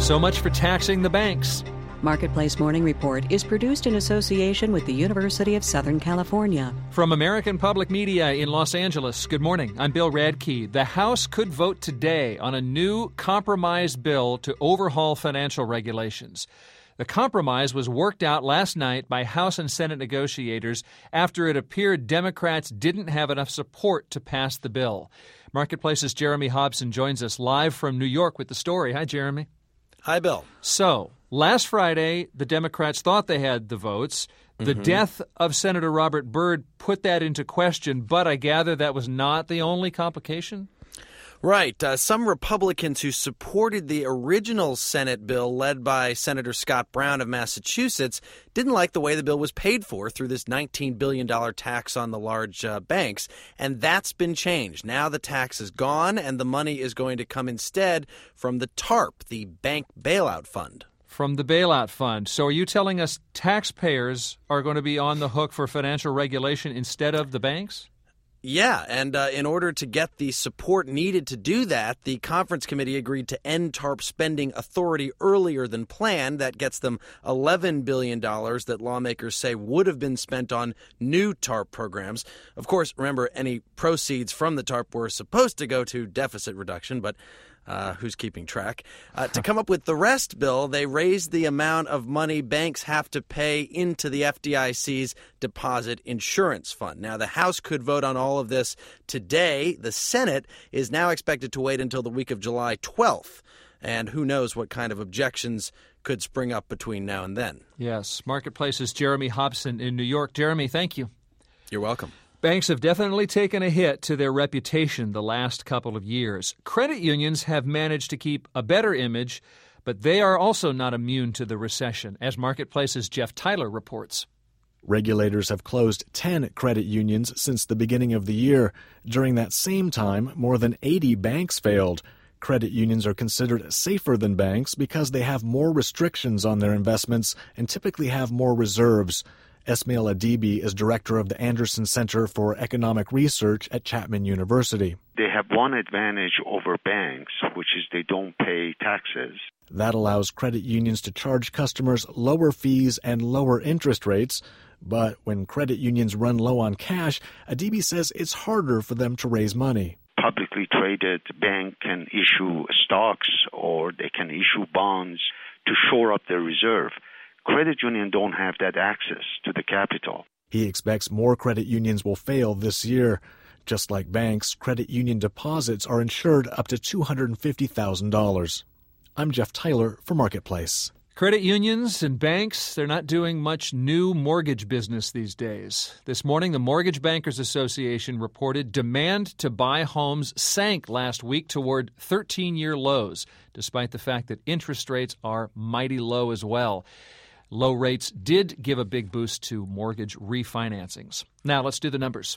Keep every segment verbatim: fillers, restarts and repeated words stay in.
So much for taxing the banks. Marketplace Morning Report is produced in association with the University of Southern California. From American Public Media in Los Angeles, good morning. I'm Bill Radke. The House could vote today on a new compromise bill to overhaul financial regulations. The compromise was worked out last night by House and Senate negotiators after it appeared Democrats didn't have enough support to pass the bill. Marketplace's Jeremy Hobson joins us live from New York with the story. Hi, Jeremy. Hi, Bill. So, last Friday, the Democrats thought they had the votes. The mm-hmm. death of Senator Robert Byrd put that into question, but I gather that was not the only complication? Right. Uh, some Republicans who supported the original Senate bill led by Senator Scott Brown of Massachusetts didn't like the way the bill was paid for through this nineteen billion dollars tax on the large uh, banks, and that's been changed. Now the tax is gone, and the money is going to come instead from the TARP, the Bank Bailout Fund. From the bailout fund. So are you telling us taxpayers are going to be on the hook for financial regulation instead of the banks? Yeah, and uh, in order to get the support needed to do that, the conference committee agreed to end TARP spending authority earlier than planned. That gets them eleven billion dollars that lawmakers say would have been spent on new TARP programs. Of course, remember, any proceeds from the TARP were supposed to go to deficit reduction, but Uh, who's keeping track? Uh, to come up with the rest, Bill, they raised the amount of money banks have to pay into the F D I C's Deposit Insurance Fund. Now, the House could vote on all of this today. The Senate is now expected to wait until the week of July twelfth. And who knows what kind of objections could spring up between now and then. Yes. Marketplace's Jeremy Hobson in New York. Jeremy, thank you. You're welcome. Banks have definitely taken a hit to their reputation the last couple of years. Credit unions have managed to keep a better image, but they are also not immune to the recession, as Marketplace's Jeff Tyler reports. Regulators have closed ten credit unions since the beginning of the year. During that same time, more than eighty banks failed. Credit unions are considered safer than banks because they have more restrictions on their investments and typically have more reserves. Esmail Adibi is director of the Anderson Center for Economic Research at Chapman University. They have one advantage over banks, which is they don't pay taxes. That allows credit unions to charge customers lower fees and lower interest rates. But when credit unions run low on cash, Adibi says it's harder for them to raise money. Publicly traded bank can issue stocks or they can issue bonds to shore up their reserve. Credit unions don't have that access to the capital. He expects more credit unions will fail this year. Just like banks, credit union deposits are insured up to two hundred fifty thousand dollars. I'm Jeff Tyler for Marketplace. Credit unions and banks, they're not doing much new mortgage business these days. This morning, the Mortgage Bankers Association reported demand to buy homes sank last week toward thirteen-year lows, despite the fact that interest rates are mighty low as well. Low rates did give a big boost to mortgage refinancings. Now, let's do the numbers.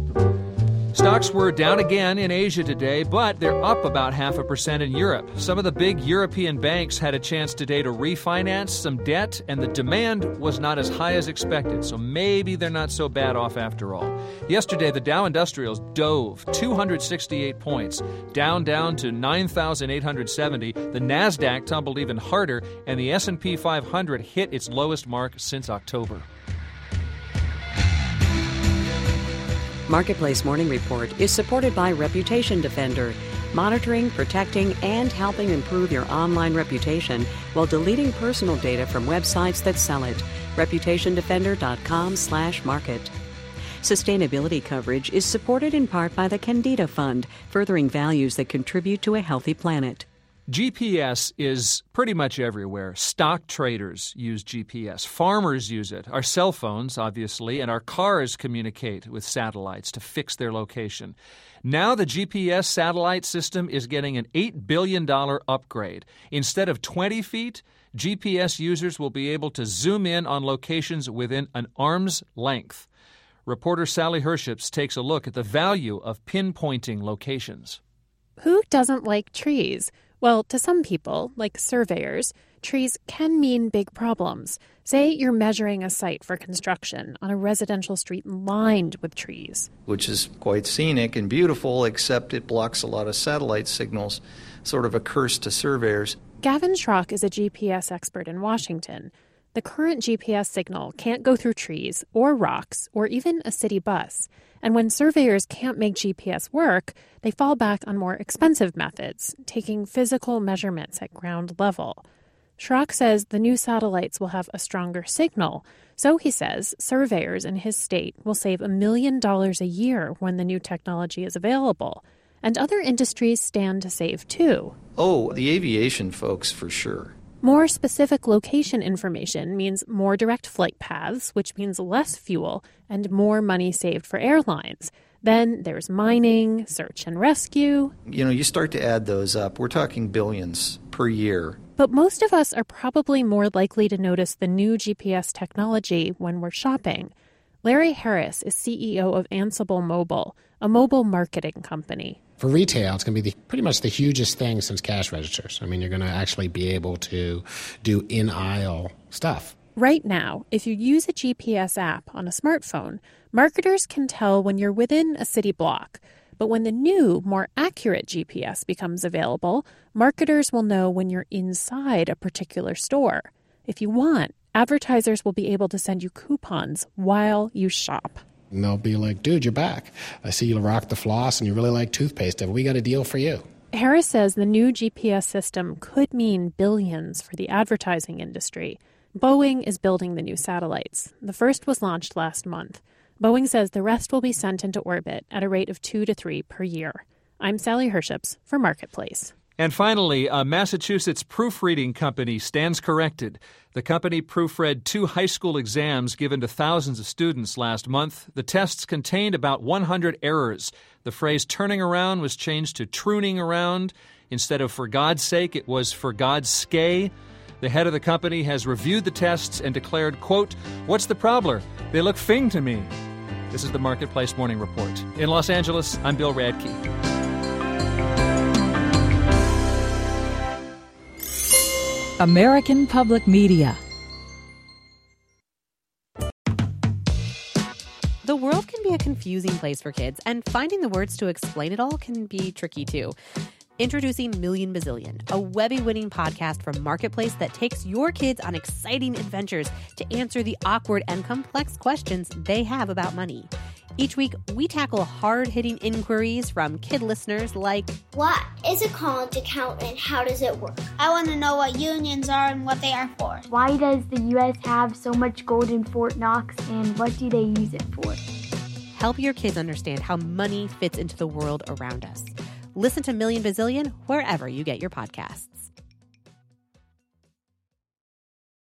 Stocks were down again in Asia today, but they're up about half a percent in Europe. Some of the big European banks had a chance today to refinance some debt, and the demand was not as high as expected, so maybe they're not so bad off after all. Yesterday, the Dow Industrials dove two hundred sixty-eight points, down down to nine thousand eight hundred seventy. The NASDAQ tumbled even harder, and the S and P five hundred hit its lowest mark since October. Marketplace Morning Report is supported by Reputation Defender, monitoring, protecting, and helping improve your online reputation while deleting personal data from websites that sell it. reputationdefender.com slash market. Sustainability coverage is supported in part by the Candida Fund, furthering values that contribute to a healthy planet. G P S is pretty much everywhere. Stock traders use G P S. Farmers use it. Our cell phones, obviously, and our cars communicate with satellites to fix their location. Now the G P S satellite system is getting an eight billion dollars upgrade. Instead of twenty feet, G P S users will be able to zoom in on locations within an arm's length. Reporter Sally Herships takes a look at the value of pinpointing locations. Who doesn't like trees? Well, to some people, like surveyors, trees can mean big problems. Say you're measuring a site for construction on a residential street lined with trees. Which is quite scenic and beautiful, except it blocks a lot of satellite signals, sort of a curse to surveyors. Gavin Schrock is a G P S expert in Washington. The current G P S signal can't go through trees or rocks or even a city bus. And when surveyors can't make G P S work, they fall back on more expensive methods, taking physical measurements at ground level. Schrock says the new satellites will have a stronger signal, so he says surveyors in his state will save a million dollars a year when the new technology is available. And other industries stand to save too. Oh, the aviation folks for sure. More specific location information means more direct flight paths, which means less fuel and more money saved for airlines. Then there's mining, search and rescue. You know, you start to add those up. We're talking billions per year. But most of us are probably more likely to notice the new G P S technology when we're shopping. Larry Harris is C E O of Ansible Mobile, a mobile marketing company. For retail, it's going to be the, pretty much the hugest thing since cash registers. I mean, you're going to actually be able to do in-aisle stuff. Right now, if you use a G P S app on a smartphone, marketers can tell when you're within a city block. But when the new, more accurate G P S becomes available, marketers will know when you're inside a particular store. If you want, advertisers will be able to send you coupons while you shop. And they'll be like, dude, you're back. I see you rock the floss and you really like toothpaste. Have we got a deal for you? Harris says the new G P S system could mean billions for the advertising industry. Boeing is building the new satellites. The first was launched last month. Boeing says the rest will be sent into orbit at a rate of two to three per year. I'm Sally Herships for Marketplace. And finally, a Massachusetts proofreading company stands corrected. The company proofread two high school exams given to thousands of students last month. The tests contained about one hundred errors. The phrase turning around was changed to trooning around. Instead of for God's sake, it was for God's skay. The head of the company has reviewed the tests and declared, quote, "What's the problem? They look fing to me." This is the Marketplace Morning Report. In Los Angeles, I'm Bill Radke. American Public Media. The world can be a confusing place for kids, and finding the words to explain it all can be tricky too. Introducing Million Bazillion, a Webby-winning podcast from Marketplace that takes your kids on exciting adventures to answer the awkward and complex questions they have about money. Each week, we tackle hard-hitting inquiries from kid listeners like, what is a college account and how does it work? I want to know what unions are and what they are for. Why does the U S have so much gold in Fort Knox and what do they use it for? Help your kids understand how money fits into the world around us. Listen to Million Bazillion wherever you get your podcasts.